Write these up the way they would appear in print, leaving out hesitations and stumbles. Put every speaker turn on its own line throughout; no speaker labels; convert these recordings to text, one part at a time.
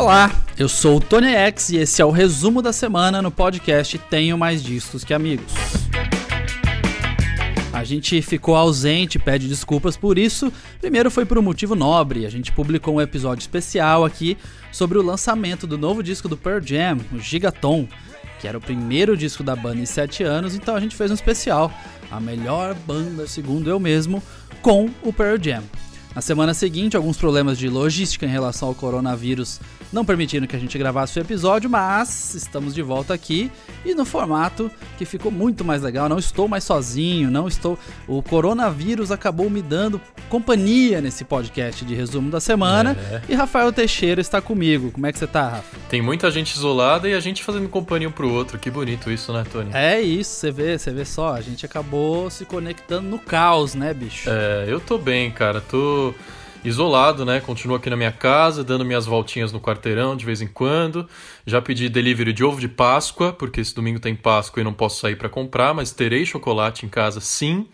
Olá, eu sou o Tony X e esse é o resumo da semana no podcast Tenho Mais Discos Que Amigos. A gente ficou ausente, pede desculpas por isso. Primeiro foi por um motivo nobre, a gente publicou um episódio especial aqui sobre o lançamento do novo disco do Pearl Jam, o Gigaton, que era o primeiro disco da banda em 7 anos, então a gente fez um especial, a melhor banda, segundo eu mesmo, com o Pearl Jam. Na semana seguinte, alguns problemas de logística em relação ao coronavírus não permitiram que a gente gravasse o episódio, mas estamos de volta aqui e no formato que ficou muito mais legal. Não estou mais sozinho, o coronavírus acabou me dando companhia nesse podcast de resumo da semana e Rafael Teixeira está comigo. Como é que você tá, Rafa?
Tem muita gente isolada e a gente fazendo companhia um pro outro. Que bonito isso, né, Tony?
É isso, você vê só, a gente acabou se conectando no caos, né, bicho?
Eu tô bem, cara, tô isolado, né? Continuo aqui na minha casa, dando minhas voltinhas no quarteirão de vez em quando. Já pedi delivery de ovo de Páscoa, porque esse domingo tem Páscoa e não posso sair para comprar, mas terei chocolate em casa sim.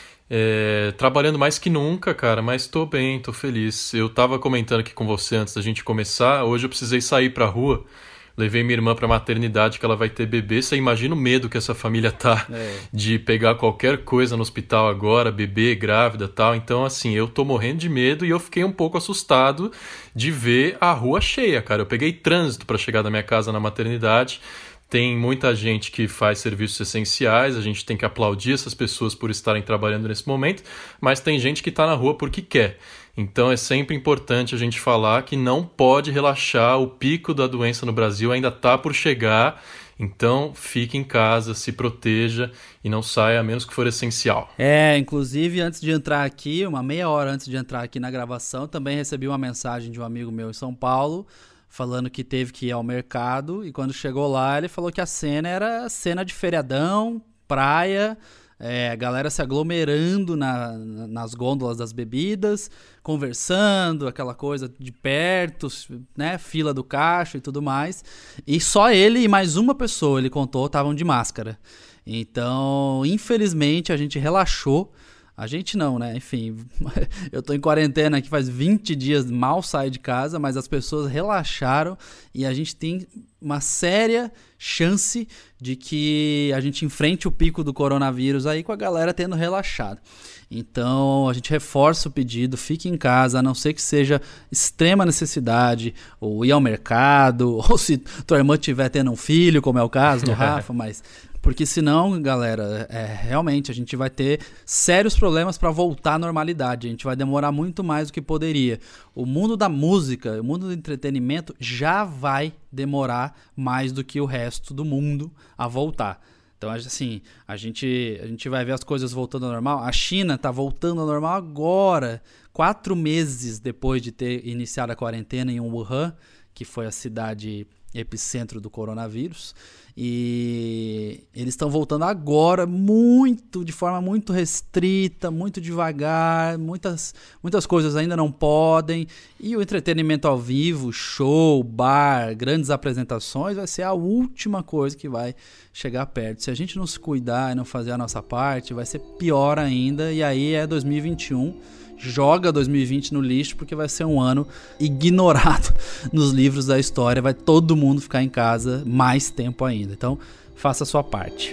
Trabalhando mais que nunca, cara, mas tô bem, tô feliz. Eu tava comentando aqui com você antes da gente começar, hoje eu precisei sair pra rua. Levei minha irmã pra maternidade, que ela vai ter bebê. Você imagina o medo que essa família tá de pegar qualquer coisa no hospital agora, bebê, grávida e tal. Então, assim, eu tô morrendo de medo e eu fiquei um pouco assustado de ver a rua cheia, cara. Eu peguei trânsito pra chegar da minha casa na maternidade. Tem muita gente que faz serviços essenciais, a gente tem que aplaudir essas pessoas por estarem trabalhando nesse momento, mas tem gente que tá na rua porque quer. Então é sempre importante a gente falar que não pode relaxar, o pico da doença no Brasil ainda está por chegar, então fique em casa, se proteja e não saia a menos que for essencial.
Inclusive antes de entrar aqui, uma meia hora antes de entrar aqui na gravação, também recebi uma mensagem de um amigo meu em São Paulo, falando que teve que ir ao mercado e quando chegou lá ele falou que a cena era cena de feriadão, praia... a galera se aglomerando nas gôndolas das bebidas, conversando, aquela coisa de perto, né, fila do caixa e tudo mais. E só ele e mais uma pessoa, ele contou, estavam de máscara. Então, infelizmente, a gente relaxou. A gente não, né? Enfim, eu tô em quarentena aqui faz 20 dias, mal saio de casa, mas as pessoas relaxaram e a gente tem uma séria chance de que a gente enfrente o pico do coronavírus aí com a galera tendo relaxado. Então, a gente reforça o pedido, fique em casa, a não ser que seja extrema necessidade, ou ir ao mercado, ou se tua irmã estiver tendo um filho, como é o caso do Rafa, mas... Porque senão, galera, realmente a gente vai ter sérios problemas para voltar à normalidade. A gente vai demorar muito mais do que poderia. O mundo da música, o mundo do entretenimento já vai demorar mais do que o resto do mundo a voltar. Então, assim, a gente vai ver as coisas voltando ao normal. A China está voltando ao normal agora, 4 meses depois de ter iniciado a quarentena em Wuhan, que foi a cidade epicentro do coronavírus, e eles estão voltando agora de forma muito restrita, muito devagar, muitas coisas ainda não podem, e o entretenimento ao vivo, show, bar, grandes apresentações, vai ser a última coisa que vai chegar perto. Se a gente não se cuidar e não fazer a nossa parte, vai ser pior ainda, e aí é 2021, joga 2020 no lixo, porque vai ser um ano ignorado nos livros da história, vai todo mundo ficar em casa mais tempo ainda. Então, faça a sua parte.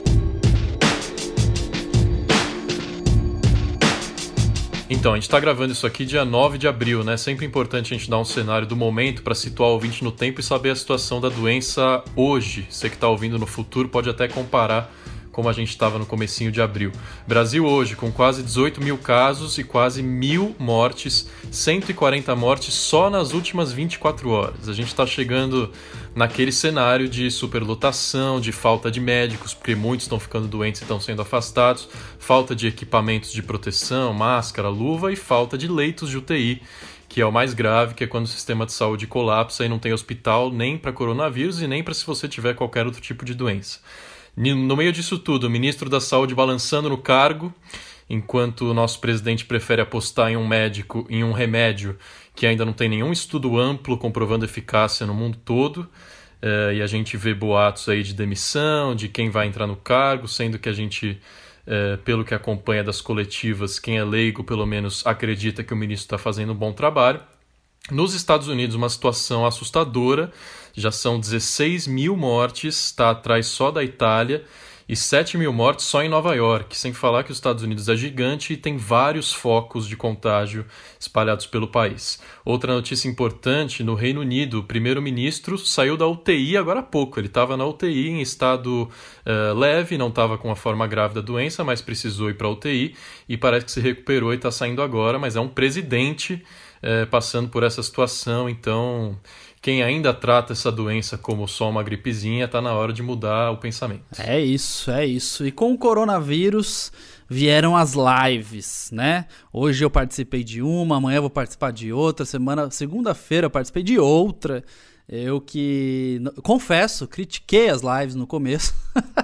Então, a gente está gravando isso aqui dia 9 de abril, né? Sempre importante a gente dar um cenário do momento para situar o ouvinte no tempo e saber a situação da doença hoje. Você que está ouvindo no futuro pode até comparar como a gente estava no comecinho de abril. Brasil hoje com quase 18 mil casos e quase 1.000 mortes, 140 mortes só nas últimas 24 horas. A gente está chegando naquele cenário de superlotação, de falta de médicos, porque muitos estão ficando doentes e estão sendo afastados, falta de equipamentos de proteção, máscara, luva e falta de leitos de UTI, que é o mais grave, que é quando o sistema de saúde colapsa e não tem hospital nem para coronavírus e nem para se você tiver qualquer outro tipo de doença. No meio disso tudo, o ministro da Saúde balançando no cargo, enquanto o nosso presidente prefere apostar em um remédio que ainda não tem nenhum estudo amplo comprovando eficácia no mundo todo, e a gente vê boatos aí de demissão, de quem vai entrar no cargo, sendo que a gente, pelo que acompanha das coletivas, quem é leigo pelo menos acredita que o ministro está fazendo um bom trabalho. Nos Estados Unidos, uma situação assustadora, já são 16 mil mortes, está atrás só da Itália, e 7 mil mortes só em Nova York, sem falar que os Estados Unidos é gigante e tem vários focos de contágio espalhados pelo país. Outra notícia importante, no Reino Unido, o primeiro-ministro saiu da UTI agora há pouco. Ele estava na UTI em estado leve, não estava com a forma grave da doença, mas precisou ir para a UTI e parece que se recuperou e está saindo agora, mas é um presidente passando por essa situação, então quem ainda trata essa doença como só uma gripezinha, está na hora de mudar o pensamento.
É isso, é isso. E com o coronavírus vieram as lives, né? Hoje eu participei de uma, amanhã eu vou participar de outra, segunda-feira eu participei de outra. Eu que, confesso, critiquei as lives no começo.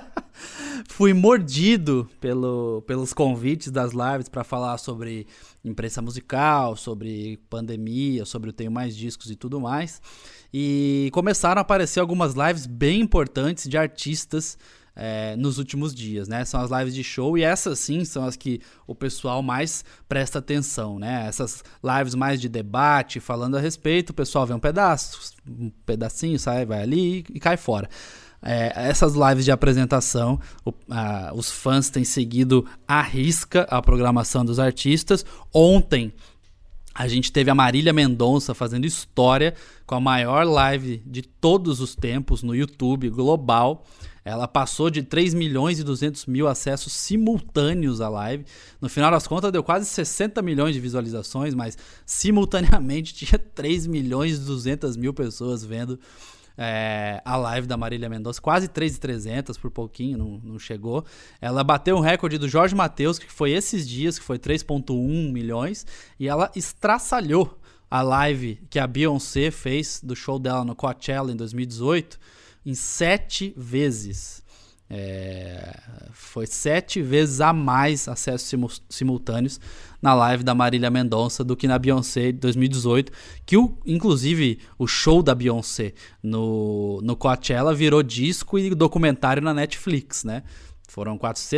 Fui mordido pelos convites das lives para falar sobre imprensa musical, sobre pandemia, sobre o Tenho Mais Discos e tudo mais. E começaram a aparecer algumas lives bem importantes de artistas nos últimos dias, né? São as lives de show e essas sim são as que o pessoal mais presta atenção, né? Essas lives mais de debate, falando a respeito, o pessoal vê um pedacinho, sai, vai ali e cai fora. Essas lives de apresentação, os fãs têm seguido à risca a programação dos artistas. Ontem a gente teve a Marília Mendonça fazendo história com a maior live de todos os tempos no YouTube global. Ela passou de 3 milhões e 200 mil acessos simultâneos à live. No final das contas deu quase 60 milhões de visualizações, mas simultaneamente tinha 3 milhões e 200 mil pessoas vendo a live da Marília Mendonça, quase 3.300, por pouquinho, não chegou. Ela bateu um recorde do Jorge Mateus, que foi esses dias, que foi 3.1 milhões, e ela estraçalhou a live que a Beyoncé fez do show dela no Coachella em 2018 em 7 vezes. Foi 7 vezes a mais acessos simultâneos na live da Marília Mendonça do que na Beyoncé de 2018, que inclusive o show da Beyoncé no Coachella virou disco e documentário na Netflix, né? Foram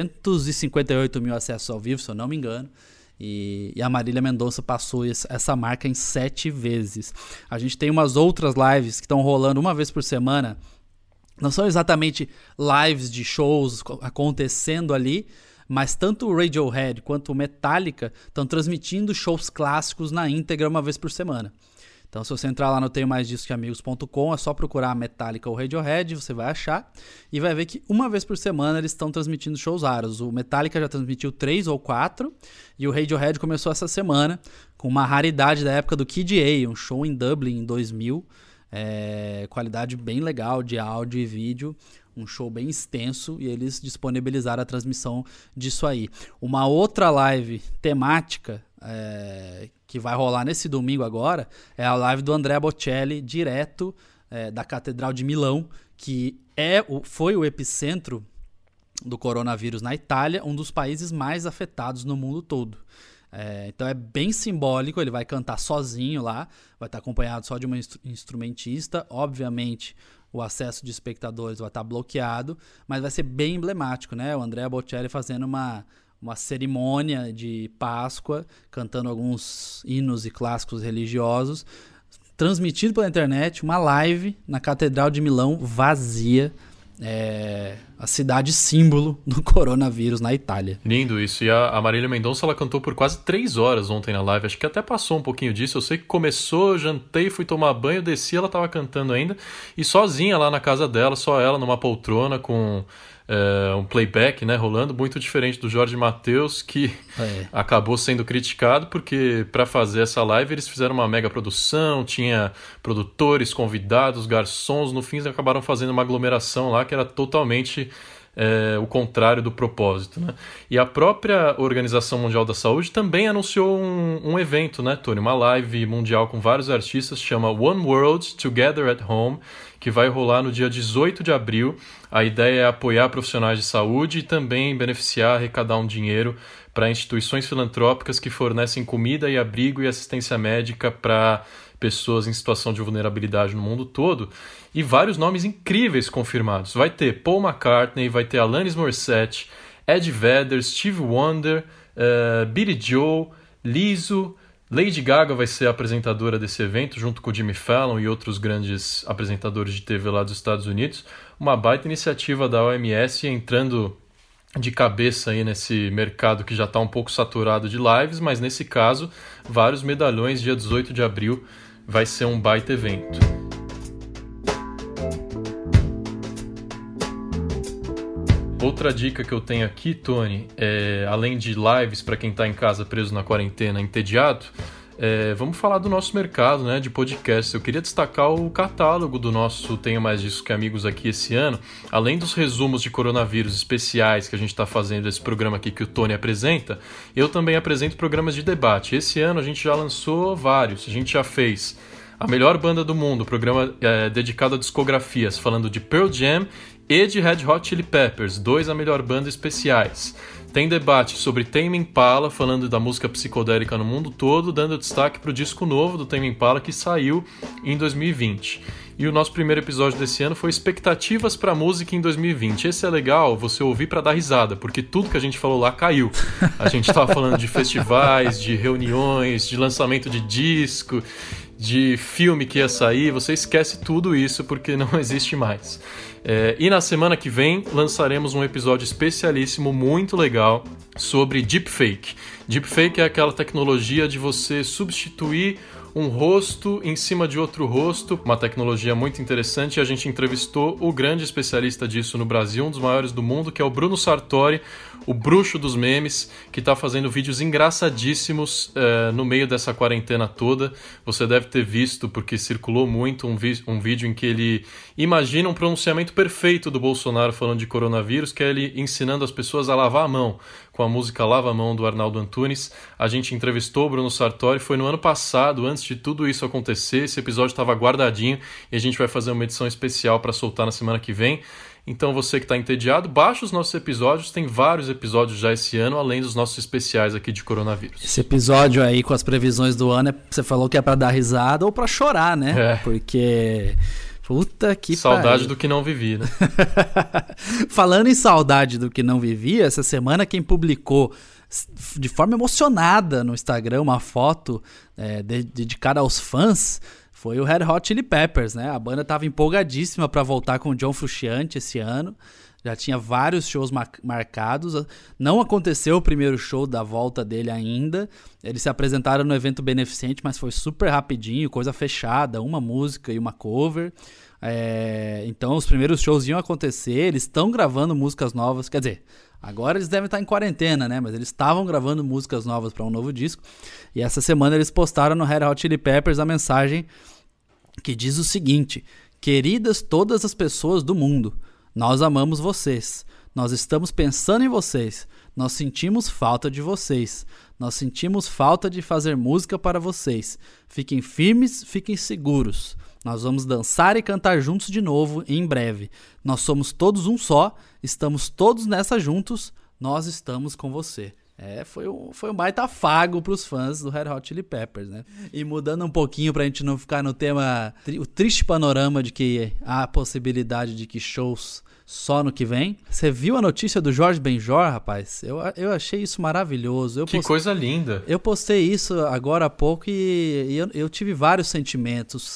458 mil acessos ao vivo, se eu não me engano, e a Marília Mendonça passou essa marca em 7 vezes. A gente tem umas outras lives que estão rolando uma vez por semana. Não são exatamente lives de shows acontecendo ali, mas tanto o Radiohead quanto o Metallica estão transmitindo shows clássicos na íntegra uma vez por semana. Então, se você entrar lá no tenhomaisdiscosamigos.com, é só procurar Metallica ou Radiohead, você vai achar e vai ver que uma vez por semana eles estão transmitindo shows raros. O Metallica já transmitiu 3 ou 4 e o Radiohead começou essa semana com uma raridade da época do Kid A, um show em Dublin em 2000. Qualidade bem legal de áudio e vídeo, um show bem extenso, e eles disponibilizaram a transmissão disso aí. Uma outra live temática que vai rolar nesse domingo agora é a live do Andrea Bocelli, direto da Catedral de Milão, que foi o epicentro do coronavírus na Itália, um dos países mais afetados no mundo todo. Então é bem simbólico, ele vai cantar sozinho lá, vai estar acompanhado só de uma instrumentista. Obviamente o acesso de espectadores vai estar bloqueado, mas vai ser bem emblemático, né? O Andrea Bocelli fazendo uma cerimônia de Páscoa, cantando alguns hinos e clássicos religiosos, transmitido pela internet, uma live na Catedral de Milão vazia. A cidade símbolo do coronavírus na Itália.
Lindo isso. E a Marília Mendonça, ela cantou por quase 3 horas ontem na live. Acho que até passou um pouquinho disso. Eu sei que começou, eu jantei, fui tomar banho, desci, ela tava cantando ainda. E sozinha lá na casa dela, só ela numa poltrona com um playback, né, rolando, muito diferente do Jorge Mateus, que acabou sendo criticado porque para fazer essa live eles fizeram uma mega produção, tinha produtores, convidados, garçons, no fim eles acabaram fazendo uma aglomeração lá que era totalmente o contrário do propósito, né? E a própria Organização Mundial da Saúde também anunciou um evento, né, Tony? Uma live mundial com vários artistas, chama One World Together at Home, que vai rolar no dia 18 de abril. A ideia é apoiar profissionais de saúde e também beneficiar, arrecadar um dinheiro para instituições filantrópicas que fornecem comida e abrigo e assistência médica para pessoas em situação de vulnerabilidade no mundo todo. E vários nomes incríveis confirmados. Vai ter Paul McCartney, vai ter Alanis Morissette, Ed Vedder, Stevie Wonder, Billy Joel, Lizzo, Lady Gaga vai ser a apresentadora desse evento, junto com o Jimmy Fallon e outros grandes apresentadores de TV lá dos Estados Unidos. Uma baita iniciativa da OMS entrando de cabeça aí nesse mercado que já está um pouco saturado de lives, mas nesse caso, vários medalhões, dia 18 de abril, vai ser um baita evento. Outra dica que eu tenho aqui, Tony, além de lives para quem está em casa preso na quarentena, entediado, vamos falar do nosso mercado, né, de podcasts. Eu queria destacar o catálogo do nosso Tenho Mais Disso Que Amigos aqui esse ano. Além dos resumos de coronavírus especiais que a gente está fazendo esse programa aqui que o Tony apresenta, eu também apresento programas de debate. Esse ano a gente já lançou vários. A gente já fez A Melhor Banda do Mundo, programa dedicado a discografias, falando de Pearl Jam e de Red Hot Chili Peppers, 2 A Melhor Banda especiais. Tem debate sobre Tame Impala, falando da música psicodélica no mundo todo, dando destaque para o disco novo do Tame Impala que saiu em 2020. E o nosso primeiro episódio desse ano foi Expectativas para a Música em 2020. Esse é legal você ouvir para dar risada, porque tudo que a gente falou lá caiu. A gente estava falando de festivais, de reuniões, de lançamento de disco, de filme que ia sair. Você esquece tudo isso porque não existe mais. E na semana que vem lançaremos um episódio especialíssimo, muito legal, sobre Deepfake. Deepfake é aquela tecnologia de você substituir um rosto em cima de outro rosto, uma tecnologia muito interessante, e a gente entrevistou o grande especialista disso no Brasil, um dos maiores do mundo, que é o Bruno Sartori, o bruxo dos memes, que está fazendo vídeos engraçadíssimos no meio dessa quarentena toda. Você deve ter visto, porque circulou muito, um vídeo em que ele imagina um pronunciamento perfeito do Bolsonaro falando de coronavírus, que é ele ensinando as pessoas a lavar a mão, com a música Lava a Mão, do Arnaldo Antunes. A gente entrevistou o Bruno Sartori, foi no ano passado, antes de tudo isso acontecer. Esse episódio estava guardadinho e a gente vai fazer uma edição especial para soltar na semana que vem. Então você que está entediado, baixa os nossos episódios, tem vários episódios já esse ano, além dos nossos especiais aqui de coronavírus.
Esse episódio aí com as previsões do ano, você falou que é para dar risada ou para chorar, né? Porque... Puta que
saudade
pariu.
do que não vivi, né?
Falando em saudade do que não vivi, essa semana quem publicou de forma emocionada no Instagram uma foto dedicada aos fãs foi o Red Hot Chili Peppers, né? A banda estava empolgadíssima para voltar com o John Frusciante esse ano. Já tinha vários shows marcados. Não aconteceu o primeiro show da volta dele ainda. Eles se apresentaram no evento beneficente, mas foi super rapidinho, coisa fechada, uma música e uma cover. Então os primeiros shows iam acontecer, eles estão gravando músicas novas. Quer dizer, agora eles devem estar em quarentena, né? Mas eles estavam gravando músicas novas para um novo disco. E essa semana eles postaram no Red Hot Chili Peppers a mensagem que diz o seguinte: queridas todas as pessoas do mundo, nós amamos vocês, nós estamos pensando em vocês, nós sentimos falta de vocês, nós sentimos falta de fazer música para vocês. Fiquem firmes, fiquem seguros. Nós vamos dançar e cantar juntos de novo em breve. Nós somos todos um só, estamos todos nessa juntos, nós estamos com você. Foi um baita afago pros fãs do Red Hot Chili Peppers, né? E mudando um pouquinho pra gente não ficar no tema, o triste panorama de que há a possibilidade de que shows só no que vem. Você viu a notícia do Jorge Benjor, rapaz? Eu achei isso maravilhoso.
Coisa linda.
Eu postei isso agora há pouco e eu tive vários sentimentos.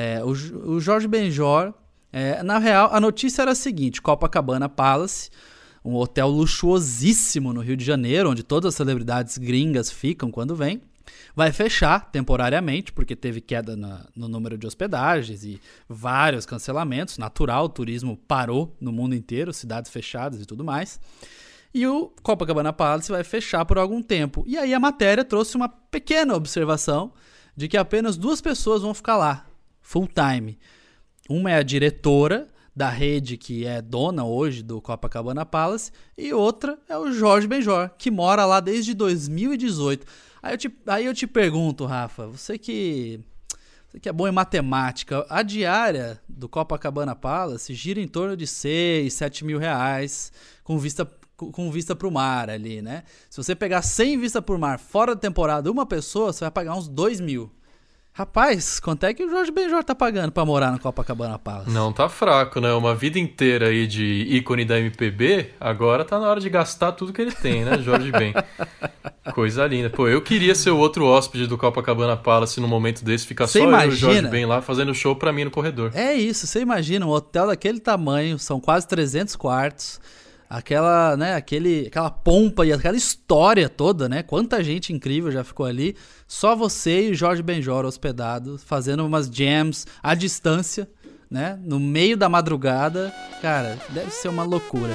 O Jorge Benjor, na real, a notícia era a seguinte: Copacabana Palace, um hotel luxuosíssimo no Rio de Janeiro, onde todas as celebridades gringas ficam quando vêm, vai fechar temporariamente, porque teve queda no número de hospedagens e vários cancelamentos. Natural, o turismo parou no mundo inteiro, cidades fechadas e tudo mais. E o Copacabana Palace vai fechar por algum tempo. E aí a matéria trouxe uma pequena observação de que apenas 2 pessoas vão ficar lá, full time. Uma é a diretora da rede que é dona hoje do Copacabana Palace, e outra é o Jorge Benjor, que mora lá desde 2018. Aí eu te pergunto, Rafa, você que é bom em matemática, a diária do Copacabana Palace gira em torno de 6, 7 mil reais, com vista pro mar ali, né? Se você pegar 100 vista pro mar fora da temporada, uma pessoa, você vai pagar uns 2 mil. Rapaz, quanto é que o Jorge Benjor tá pagando pra morar no Copacabana Palace?
Não tá fraco, né? Uma vida inteira aí de ícone da MPB, agora tá na hora de gastar tudo que ele tem, né, Jorge Ben? Coisa linda. Pô, eu queria ser o outro hóspede do Copacabana Palace num momento desse, ficar só eu e o Jorge Ben lá fazendo show pra mim no corredor.
É isso, você imagina, um hotel daquele tamanho, são quase 300 quartos, aquela, né, aquela pompa e aquela história toda, né? Quanta gente incrível já ficou ali. Só você e o Jorge Benjor hospedados, fazendo umas jams à distância, né? No meio da madrugada. Cara, deve ser uma loucura.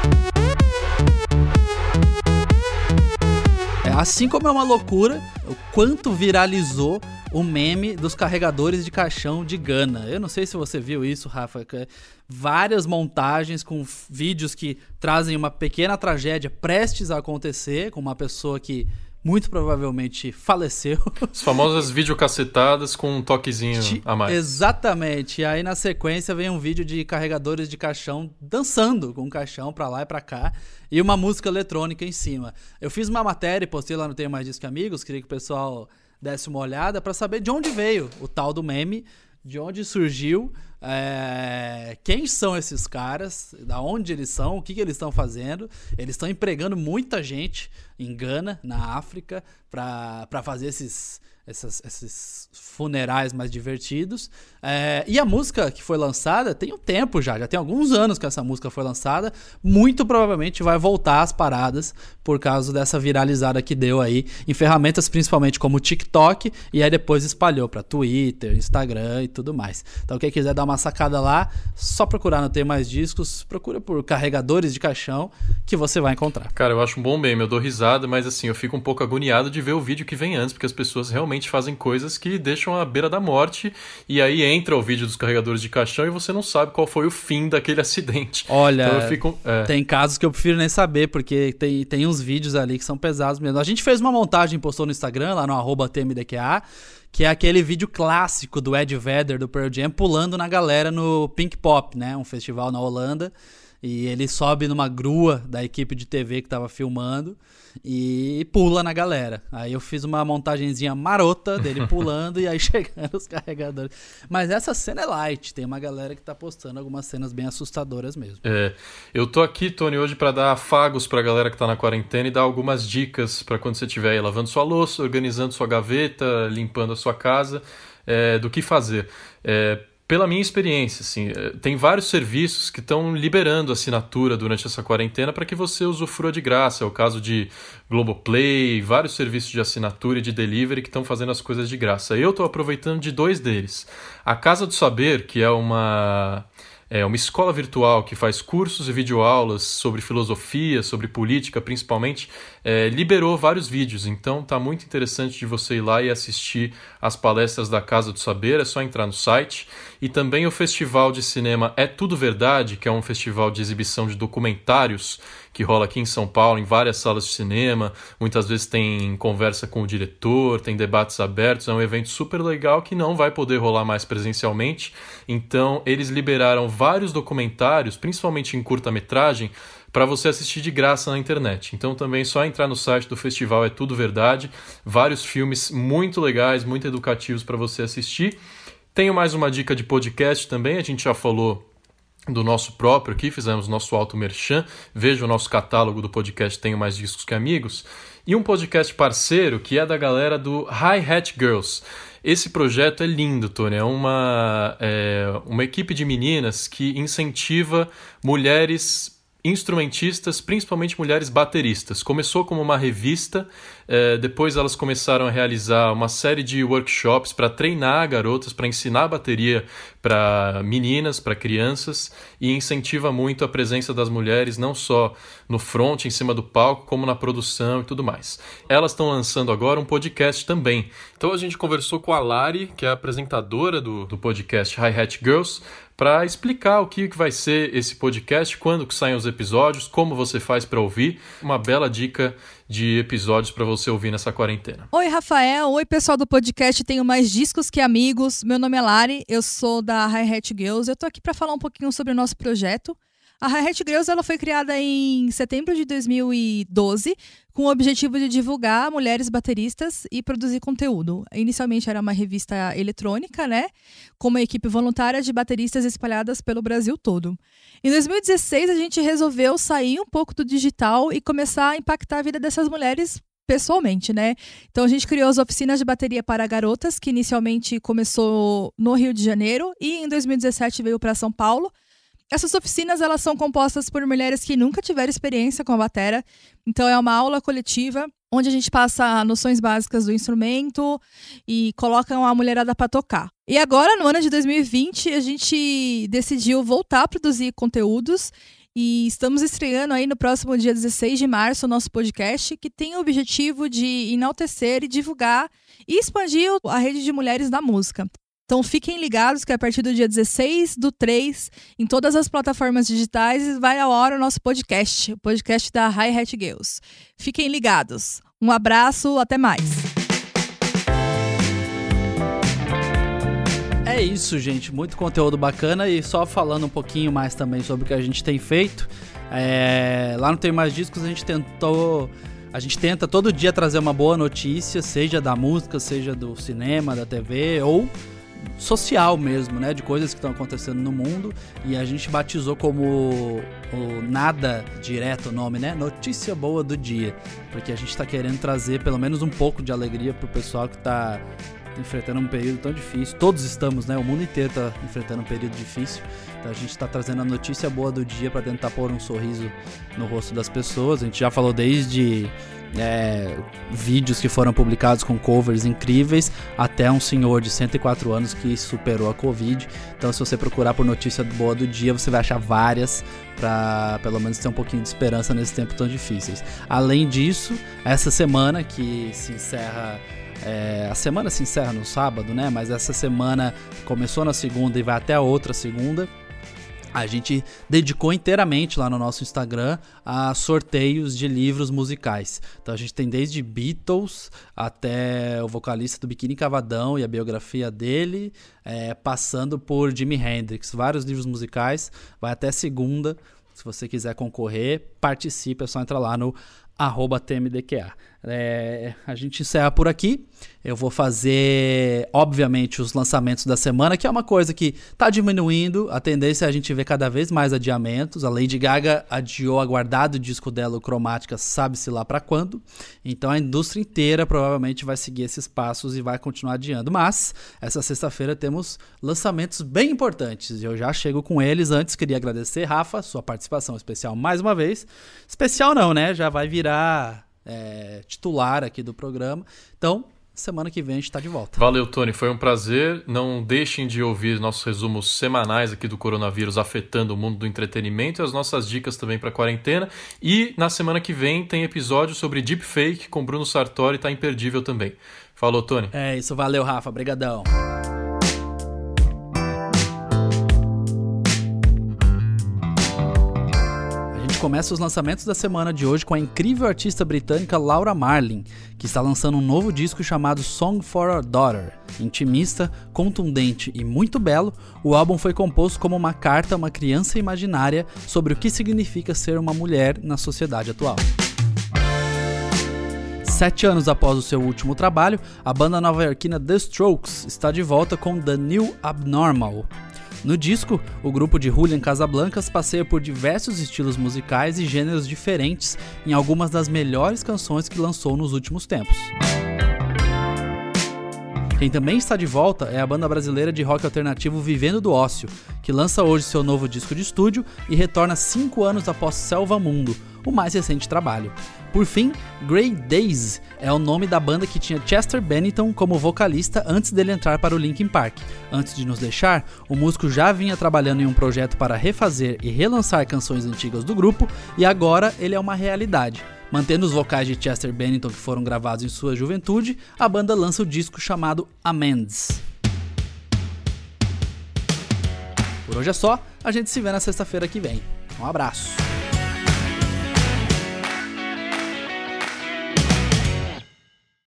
Assim como é uma loucura o quanto viralizou o meme dos carregadores de caixão de Gana. Eu não sei se você viu isso, Rafa. Várias montagens com vídeos que trazem uma pequena tragédia prestes a acontecer, com uma pessoa que muito provavelmente faleceu.
As famosas videocassetadas com um toquezinho a mais.
Exatamente. E aí na sequência vem um vídeo de carregadores de caixão dançando com o caixão pra lá e pra cá e uma música eletrônica em cima. Eu fiz uma matéria e postei lá no Tenho Mais Disco que Amigos, queria que o pessoal desse uma olhada pra saber de onde veio o tal do meme, de onde surgiu, quem são esses caras, da onde eles são, o que eles estão fazendo. Eles estão empregando muita gente em Gana, na África, para fazer esses funerais mais divertidos. E a música que foi lançada tem um tempo já tem alguns anos que essa música foi lançada. Muito provavelmente vai voltar às paradas por causa dessa viralizada que deu aí em ferramentas principalmente como o TikTok, e aí depois espalhou para Twitter, Instagram e tudo mais. Então quem quiser dar uma sacada lá, só procurar no Tem Mais Discos, procura por carregadores de caixão que você vai encontrar.
Cara, eu acho um bom meme, eu dou risada, mas assim, eu fico um pouco agoniado de ver o vídeo que vem antes, porque as pessoas realmente fazem coisas que deixam à beira da morte, e aí entra o vídeo dos carregadores de caixão e você não sabe qual foi o fim daquele acidente.
Olha, então tem casos que eu prefiro nem saber, porque tem uns vídeos ali que são pesados mesmo. A gente fez uma montagem, postou no Instagram, lá no @tmdqa, que é aquele vídeo clássico do Ed Vedder, do Pearl Jam, pulando na galera no Pink Pop, né? Um festival na Holanda. E ele sobe numa grua da equipe de TV que tava filmando e pula na galera. Aí eu fiz uma montagenzinha marota dele pulando e aí chegando os carregadores. Mas essa cena é light, tem uma galera que tá postando algumas cenas bem assustadoras mesmo.
Eu tô aqui, Tony, hoje pra dar afagos pra galera que tá na quarentena e dar algumas dicas pra quando você estiver aí lavando sua louça, organizando sua gaveta, limpando a sua casa, do que fazer. Pela minha experiência, assim, tem vários serviços que estão liberando assinatura durante essa quarentena para que você usufrua de graça. É o caso de Globoplay, vários serviços de assinatura e de delivery que estão fazendo as coisas de graça. Eu estou aproveitando de 2 deles. A Casa do Saber, que é uma escola virtual que faz cursos e videoaulas sobre filosofia, sobre política principalmente, liberou vários vídeos. Então tá muito interessante de você ir lá e assistir as palestras da Casa do Saber, é só entrar no site. E também o Festival de Cinema É Tudo Verdade, que é um festival de exibição de documentários que rola aqui em São Paulo, em várias salas de cinema. Muitas vezes tem conversa com o diretor, tem debates abertos. É um evento super legal que não vai poder rolar mais presencialmente. Então, eles liberaram vários documentários, principalmente em curta-metragem, para você assistir de graça na internet. Então, também é só entrar no site do festival É Tudo Verdade. Vários filmes muito legais, muito educativos para você assistir. Tenho mais uma dica de podcast também. A gente já falou do nosso próprio aqui, fizemos nosso auto merchan. Veja o nosso catálogo do podcast Tenho Mais Discos que Amigos. E um podcast parceiro que é da galera do Hi Hat Girls. Esse projeto é lindo, Tony. É uma equipe de meninas que incentiva mulheres instrumentistas, principalmente mulheres bateristas. Começou como uma revista, depois elas começaram a realizar uma série de workshops para treinar garotas, para ensinar bateria para meninas, para crianças, e incentiva muito a presença das mulheres, não só no front, em cima do palco, como na produção e tudo mais. Elas estão lançando agora um podcast também. Então a gente conversou com a Lari, que é a apresentadora do podcast Hi Hat Girls, para explicar o que vai ser esse podcast, quando que saem os episódios, como você faz para ouvir. Uma bela dica de episódios para você ouvir nessa quarentena.
Oi, Rafael. Oi, pessoal do podcast Tenho Mais Discos que Amigos. Meu nome é Lari, eu sou da Hi Hat Girls. Eu tô aqui para falar um pouquinho sobre o nosso projeto. A Hi-Hat Girls ela foi criada em setembro de 2012 com o objetivo de divulgar mulheres bateristas e produzir conteúdo. Inicialmente era uma revista eletrônica, né? Com uma equipe voluntária de bateristas espalhadas pelo Brasil todo. Em 2016, a gente resolveu sair um pouco do digital e começar a impactar a vida dessas mulheres pessoalmente, né? Então a gente criou as oficinas de bateria para garotas, que inicialmente começou no Rio de Janeiro e em 2017 veio para São Paulo. Essas oficinas elas são compostas por mulheres que nunca tiveram experiência com a batera, então é uma aula coletiva onde a gente passa noções básicas do instrumento e coloca uma mulherada para tocar. E agora, no ano de 2020, a gente decidiu voltar a produzir conteúdos e estamos estreando aí no próximo dia 16 de março o nosso podcast, que tem o objetivo de enaltecer e divulgar e expandir a rede de mulheres da música. Então fiquem ligados que a partir do dia 16/3, em todas as plataformas digitais, vai ao ar o nosso podcast, o podcast da Hi-Hat Girls. Fiquem ligados. Um abraço, até mais.
É isso, gente. Muito conteúdo bacana e só falando um pouquinho mais também sobre o que a gente tem feito. Lá no Tem Mais Discos a gente tenta todo dia trazer uma boa notícia, seja da música, seja do cinema, da TV ou social mesmo, né, de coisas que estão acontecendo no mundo, e a gente batizou como o nada direto o nome, né, notícia boa do dia, porque a gente está querendo trazer pelo menos um pouco de alegria pro pessoal que está enfrentando um período tão difícil. Todos estamos, né, o mundo inteiro está enfrentando um período difícil, então a gente está trazendo a notícia boa do dia para tentar pôr um sorriso no rosto das pessoas. A gente já falou desde vídeos que foram publicados com covers incríveis, até um senhor de 104 anos que superou a Covid. Então se você procurar por notícia boa do dia, você vai achar várias, para pelo menos ter um pouquinho de esperança nesses tempos tão difíceis. Além disso, essa semana que se encerra, a semana se encerra no sábado, né? Mas essa semana começou na segunda e vai até a outra segunda. A gente dedicou inteiramente lá no nosso Instagram a sorteios de livros musicais. Então a gente tem desde Beatles até o vocalista do Biquíni Cavadão e a biografia dele, passando por Jimi Hendrix. Vários livros musicais, vai até segunda. Se você quiser concorrer, participe, é só entrar lá no @TMDQA. A gente encerra por aqui. Eu vou fazer, obviamente, os lançamentos da semana, que é uma coisa que tá diminuindo. A tendência é a gente ver cada vez mais adiamentos. A Lady Gaga adiou o aguardado disco dela, o Cromática, sabe-se lá pra quando. Então a indústria inteira provavelmente vai seguir esses passos e vai continuar adiando. Mas essa sexta-feira temos lançamentos bem importantes. Eu já chego com eles. Antes, queria agradecer, Rafa, sua participação especial mais uma vez. Especial não, né? Já vai virar titular aqui do programa. Então, semana que vem a gente está de volta.
Valeu, Tony. Foi um prazer. Não deixem de ouvir nossos resumos semanais aqui do coronavírus afetando o mundo do entretenimento e as nossas dicas também para a quarentena. E na semana que vem tem episódio sobre Deepfake com Bruno Sartori, tá imperdível também. Falou, Tony.
É isso. Valeu, Rafa. Brigadão. Começa os lançamentos da semana de hoje com a incrível artista britânica Laura Marling, que está lançando um novo disco chamado Song for a Daughter. Intimista, contundente e muito belo, o álbum foi composto como uma carta a uma criança imaginária sobre o que significa ser uma mulher na sociedade atual. 7 anos após o seu último trabalho, a banda nova-iorquina The Strokes está de volta com The New Abnormal. No disco, o grupo de Julian Casablancas passeia por diversos estilos musicais e gêneros diferentes em algumas das melhores canções que lançou nos últimos tempos. Quem também está de volta é a banda brasileira de rock alternativo Vivendo do Ócio, que lança hoje seu novo disco de estúdio e retorna 5 anos após Selva Mundo, o mais recente trabalho. Por fim, Grey Days é o nome da banda que tinha Chester Bennington como vocalista antes dele entrar para o Linkin Park. Antes de nos deixar, o músico já vinha trabalhando em um projeto para refazer e relançar canções antigas do grupo, e agora ele é uma realidade. Mantendo os vocais de Chester Bennington que foram gravados em sua juventude, a banda lança o disco chamado Amends. Por hoje é só, a gente se vê na sexta-feira que vem. Um abraço!